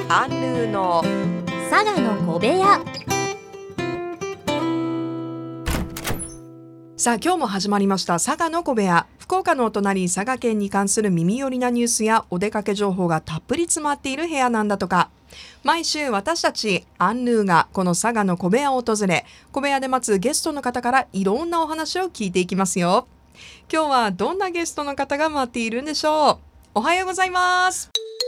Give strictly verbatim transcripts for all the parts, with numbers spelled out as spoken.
アンヌーの佐賀の小部屋。 さあ今日も始まりました佐賀の小部屋。福岡のお隣佐賀県に関する耳寄りなニュースやお出かけ情報がたっぷり詰まっている部屋なんだとか。毎週私たちアンヌーがこの佐賀の小部屋を訪れ、小部屋で待つゲストの方からいろんなお話を聞いていきますよ。今日はどんなゲストの方が待っているんでしょう。おはようございます。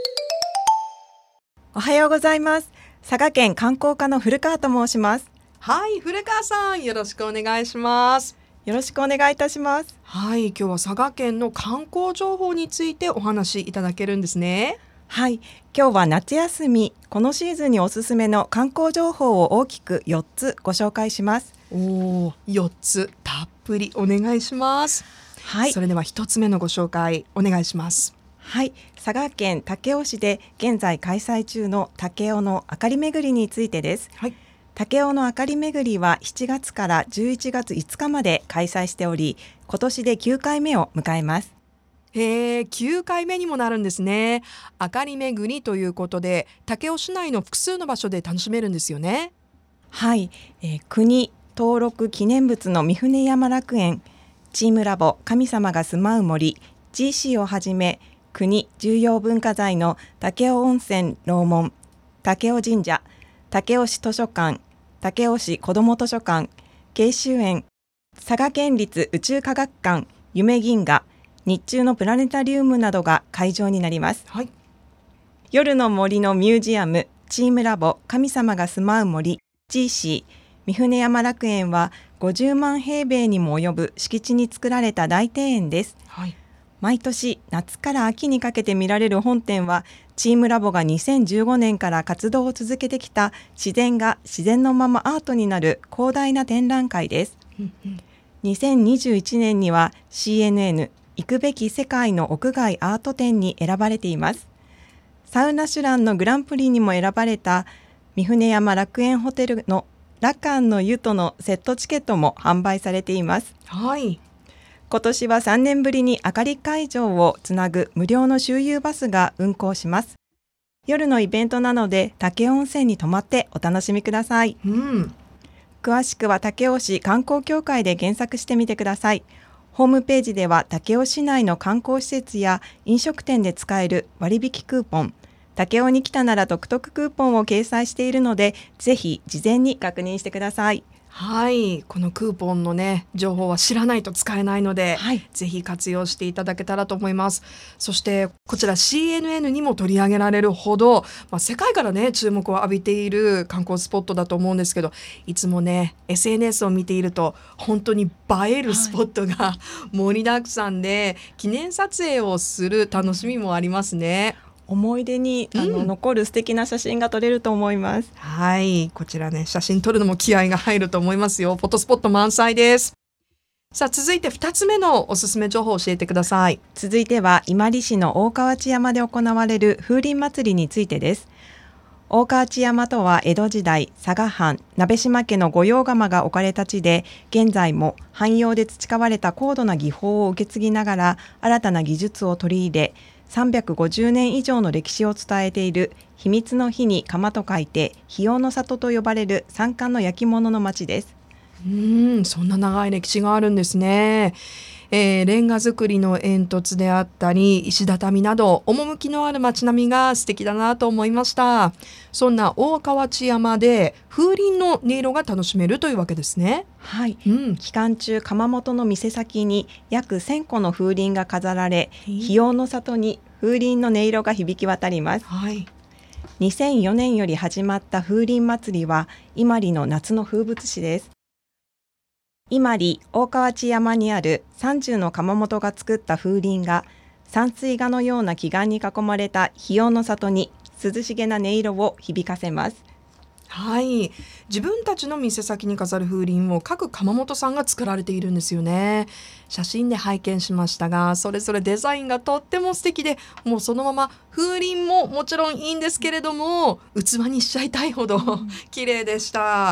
おはようございます。佐賀県観光課の古川と申します。 はい、古川さん、よろしくお願いします。 よろしくお願いいたします。 はい、今日は佐賀県の観光情報についてお話しいただけるんですね。 はい、今日は夏休み、このシーズンにおすすめの観光情報を大きくよっつご紹介します。 おー、よっつたっぷりお願いします。はい、それではひとつめのご紹介お願いします。 はい、佐賀県武雄市で現在開催中の武雄の明かり巡りについてです。はい、武雄の明かり巡りはしちがつからじゅういちがついつかまで開催しており、今年できゅうかいめを迎えます。 へー、きゅうかいめにもなるんですね。明かり巡りということで武雄市内の複数の場所で楽しめるんですよね。 はい、えー、国登録記念物の三船山楽園、チームラボ神様が住まう森 ジーシー をはじめ、国重要文化財の武雄温泉楼門、武雄神社、武雄市図書館、武雄市子ども図書館、慶州園、佐賀県立宇宙科学館、夢銀河、日中のプラネタリウムなどが会場になります。はい、夜の森のミュージアム、チームラボ神様が住まう森 ジーシー、三船山楽園はごじゅうまんへいべいにも及ぶ敷地に作られた大庭園です。はい、毎年夏から秋にかけて見られる本展は、チームラボがにせんじゅうごねんから活動を続けてきた自然が自然のままアートになる広大な展覧会です。にせんにじゅういちねんには シーエヌエヌ 行くべき世界の屋外アート展に選ばれています。サウナシュランのグランプリにも選ばれた三船山楽園ホテルのラカンの湯とのセットチケットも販売されています。はい、今年はさんねんぶりに明かり会場をつなぐ無料の周遊バスが運行します。夜のイベントなので武雄温泉に泊まってお楽しみください。うん、詳しくは武雄市観光協会で検索してみてください。ホームページでは武雄市内の観光施設や飲食店で使える割引クーポン、武雄に来たなら得々クーポンを掲載しているので、ぜひ事前に確認してください。 はい、このクーポンのね情報は知らないと使えないので、はい、ぜひ活用していただけたらと思います。そしてこちら シーエヌエヌ にも取り上げられるほど、まあ、世界からね注目を浴びている観光スポットだと思うんですけど、いつもね エスエヌエス を見ていると本当に映えるスポットが盛りだくさんで、記念撮影をする楽しみもありますね。 思い出にあの、うん、残る素敵な写真が撮れると思います。 はい、こちらね写真撮るのも気合が入ると思いますよ。フォトスポット満載です。さあ続いてふたつめのおすすめ情報を教えてください。 続いては伊万里市の大河内山で行われる風鈴祭りについてです。大河内山とは江戸時代佐賀藩鍋島家の御用窯が置かれた地で、現在も藩窯で培われた高度な技法を受け継ぎながら新たな技術を取り入れ、さんびゃくごじゅうねん以上の歴史を伝えている秘密の火に窯と書いて火用の里と呼ばれる山間の焼き物の町です。 うーん、そんな長い歴史があるんですね。えー、レンガ造りの煙突であったり石畳など趣のある街並みが素敵だなと思いました。そんな大河内山で風鈴の音色が楽しめるというわけですね。 はい、うん、期間中窯元の店先に約せんこの風鈴が飾られ、火用の里に風鈴の音色が響き渡ります。はい、にせんよねんより始まった風鈴祭りは伊万里の夏の風物詩です。伊万里大河内山にあるさんじゅうの窯元が作った風鈴が山水画のような奇岩に囲まれた火用の里に涼しげな音色を響かせます。 はい、自分たちの店先に飾る風鈴を各窯元さんが作られているんですよね。写真で拝見しましたが、それぞれデザインがとっても素敵で、もうそのまま風鈴ももちろんいいんですけれども器にしちゃいたいほど、うん、綺麗でした。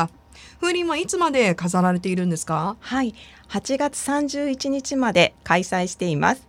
風鈴はいつまで飾られているんですか？ はい、はちがつさんじゅういちにちまで開催しています。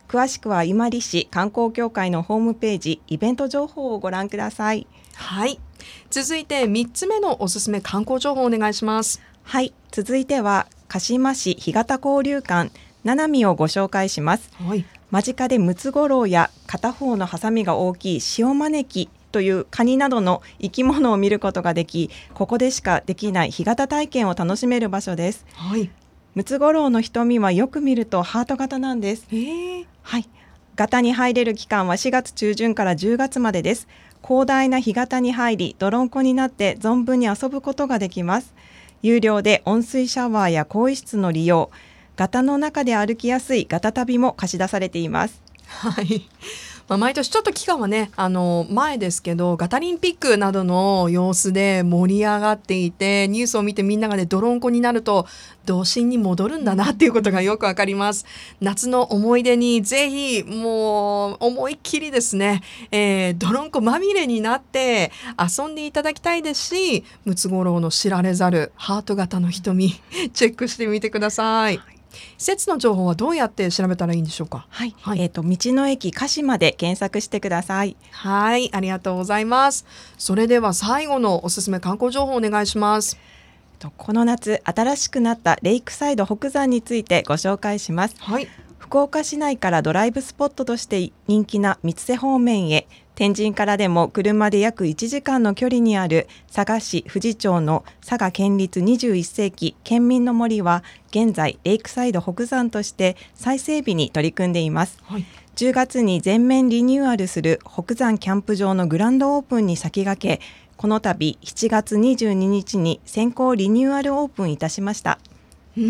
詳しくは伊万里市観光協会のホームページ、イベント情報をご覧ください。 はい、続いてみっつめのおすすめ観光情報をお願いします。 はい、続いては鹿島市干潟交流館ななみをご紹介します。 はい、 間近でムツゴロウや片方のハサミが大きい塩招きというカニなどの生き物を見ることができ、ここでしかできない干潟体験を楽しめる場所です。 はい、 ムツゴロウの瞳はよく見るとハート型なんです。 えーはい、潟に入れる期間はしがつ中旬からじゅうがつまでです。広大な干潟に入り、泥んこになって存分に遊ぶことができます。有料で温水シャワーや更衣室の利用、潟の中で歩きやすい潟旅も貸し出されています。 はい、まあ、毎年ちょっと期間はねあの前ですけど、ガタリンピックなどの様子で盛り上がっていて、ニュースを見てみんながね泥んこになると童心に戻るんだなっていうことがよくわかります。夏の思い出にぜひもう思いっきりですね、えー、泥んこまみれになって遊んでいただきたいですし、ムツゴロウの知られざるハート型の瞳チェックしてみてください。はい、施設の情報はどうやって調べたらいいんでしょうか。 はい、はい、えーと、道の駅鹿島で検索してください。 はい、ありがとうございます。それでは最後のおすすめ観光情報をお願いします。 この夏新しくなったレイクサイド北山についてご紹介します。 はい、 福岡市内からドライブスポットとして人気な三瀬方面へ、天神からでも車で約いちじかんの距離にある佐賀市富士町の佐賀県立にじゅういっせいき県民の森は、現在レイクサイド北山として再整備に取り組んでいます。はい、じゅうがつに全面リニューアルする北山キャンプ場のグランドオープンに先駆け、この度しちがつにじゅうににちに先行リニューアルオープンいたしました。 うん、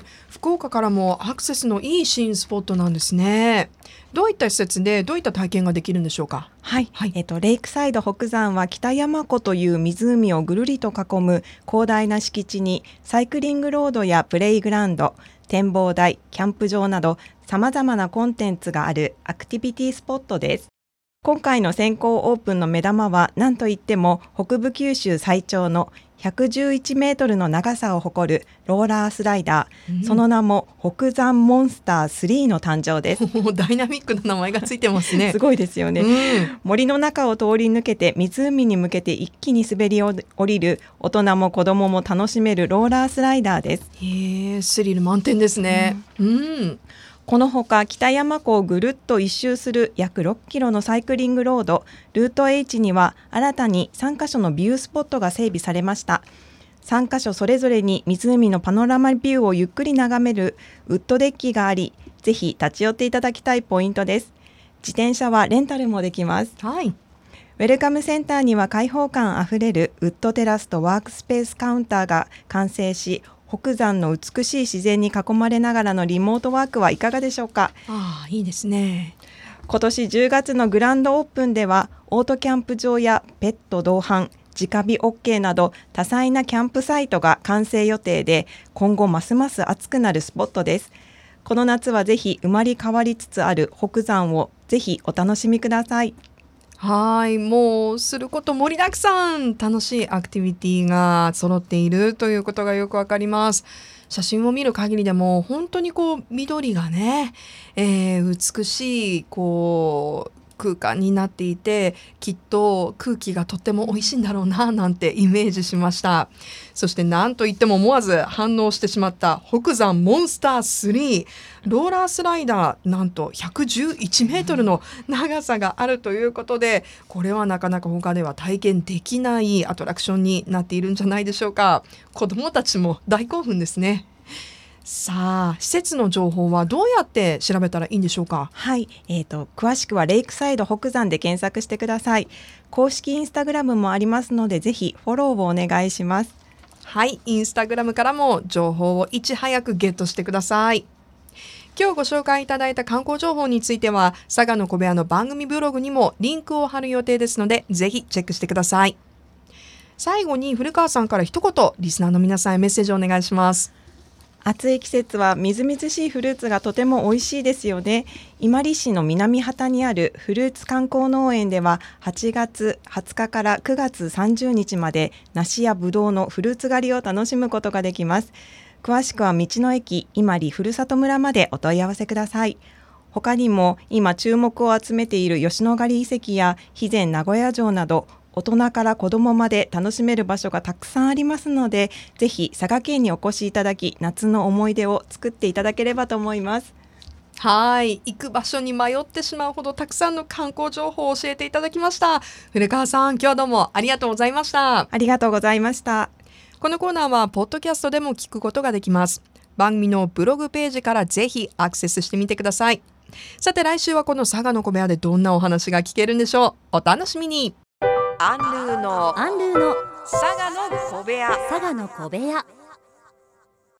福岡からもアクセスのいい新スポットなんですね。どういった施設でどういった体験ができるんでしょうか。 はい、はい、えっと、レイクサイド北山は北山湖という湖をぐるりと囲む広大な敷地に、サイクリングロードやプレイグラウンド、展望台、キャンプ場などさまざまなコンテンツがあるアクティビティスポットです。今回の先行オープンの目玉は何といっても北部九州最長のひゃくじゅういちメートルの長さを誇るローラースライダー、うん、その名も北山モンスタースリーの誕生です。 ダイナミックな名前がついてますね。 すごいですよね、うん、森の中を通り抜けて湖に向けて一気に滑り降りる、大人も子供も楽しめるローラースライダーです。 へー、スリル満点ですね。うん、うんこのほか北山湖をぐるっと一周する約ろっキロのサイクリングロードルート H には新たにさんかしょのビュースポットが整備されました。さんかしょそれぞれに湖のパノラマビューをゆっくり眺めるウッドデッキがあり、ぜひ立ち寄っていただきたいポイントです。自転車はレンタルもできます。 はい、 ウェルカムセンターには開放感あふれるウッドテラスとワークスペースカウンターが完成し、北山の美しい自然に囲まれながらのリモートワークはいかがでしょうか。 ああ、いいですね。 今年じゅうがつのグランドオープンではオートキャンプ場やペット同伴、直火 OK など多彩なキャンプサイトが完成予定で、今後ますます熱くなるスポットです。この夏はぜひ生まれ変わりつつある北山をぜひお楽しみください。 はい、もうすること盛りだくさん、楽しいアクティビティが揃っているということがよくわかります。写真を見る限りでも本当にこう緑がね、えー、美しいこう空間になっていて、きっと空気がとっても美味しいんだろうななんてイメージしました。そして何といっても思わず反応してしまった北山モンスタースリー、ローラースライダー、なんとひゃくじゅういちメートルの長さがあるということで、これはなかなか他では体験できないアトラクションになっているんじゃないでしょうか。子どもたちも大興奮ですね。さあ、施設の情報はどうやって調べたらいいんでしょうか。 はい、えーと、詳しくはレイクサイド北山で検索してください。公式インスタグラムもありますので、ぜひフォローをお願いします。 はい、インスタグラムからも情報をいち早くゲットしてください。今日ご紹介いただいた観光情報については、佐賀の小部屋の番組ブログにもリンクを貼る予定ですので、ぜひチェックしてください。最後に古川さんから一言、リスナーの皆さんへメッセージをお願いします。 暑い季節はみずみずしいフルーツがとても美味しいですよね。伊万里市の南畑にあるフルーツ観光農園でははちがつはつかからくがつさんじゅうにちまで梨やぶどうのフルーツ狩りを楽しむことができます。詳しくは道の駅伊万里ふるさと村までお問い合わせください。 他にも今注目を集めている吉野ヶ里遺跡や肥前名古屋城など、大人から子どもまで楽しめる場所がたくさんありますので、ぜひ佐賀県にお越しいただき、夏の思い出を作っていただければと思います。 はい、行く場所に迷ってしまうほどたくさんの観光情報を教えていただきました。古川さん、今日はどうもありがとうございました。 ありがとうございました。 このコーナーはポッドキャストでも聞くことができます。番組のブログページからぜひアクセスしてみてください。さて、来週はこの佐賀の小部屋でどんなお話が聞けるんでしょう。お楽しみに。 アンルーのアンルーの佐賀の小部屋。 佐賀の小部屋。